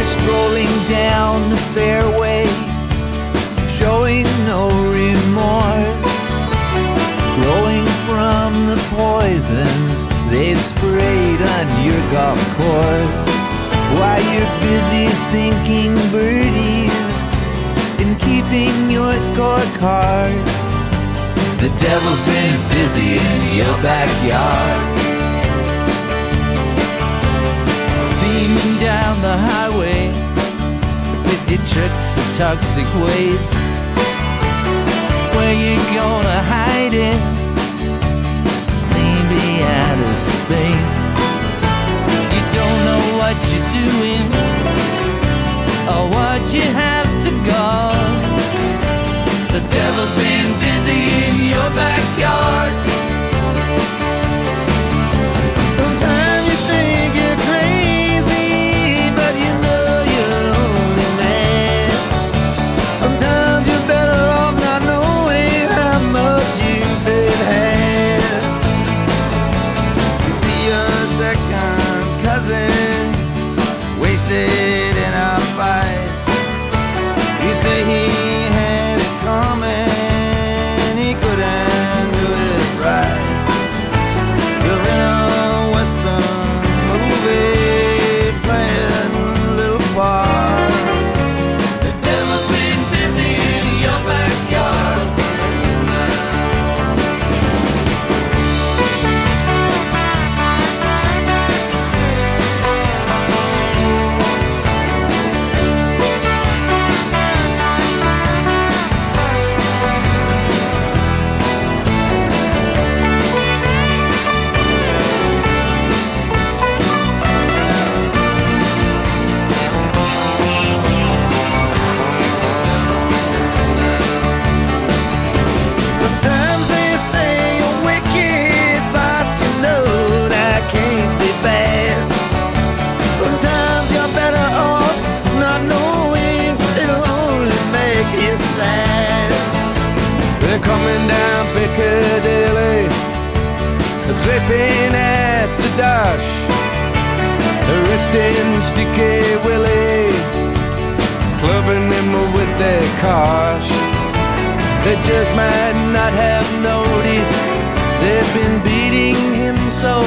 strolling down the fairway, showing no remorse, glowing from the poisons they've sprayed on your golf course. While you're busy sinking birdies and keeping your scorecard, the devil's been busy in your backyard. Steaming down the highway with your tricks and toxic ways. Where you gonna hide it? Maybe out of space. You don't know what you're doing or what you have to guard. The devil's been busy in your backyard. Sometimes you think you're crazy, but you know you're only mad. Sometimes you're better off not knowing how much you've been had. You see your second cousin wasted in a fight. You say he had it coming, he couldn't do it right. You're in a western movie playing a little part. The devil's been busy in your backyard. Sometimes they say you're wicked, but you know that can't be bad. Sometimes you're better off not knowing, it'll only make you sad. They're coming down Piccadilly, dripping at the dash, arresting Sticky Willie, clubbing him with their cash. They just might not have noticed they've been beating him so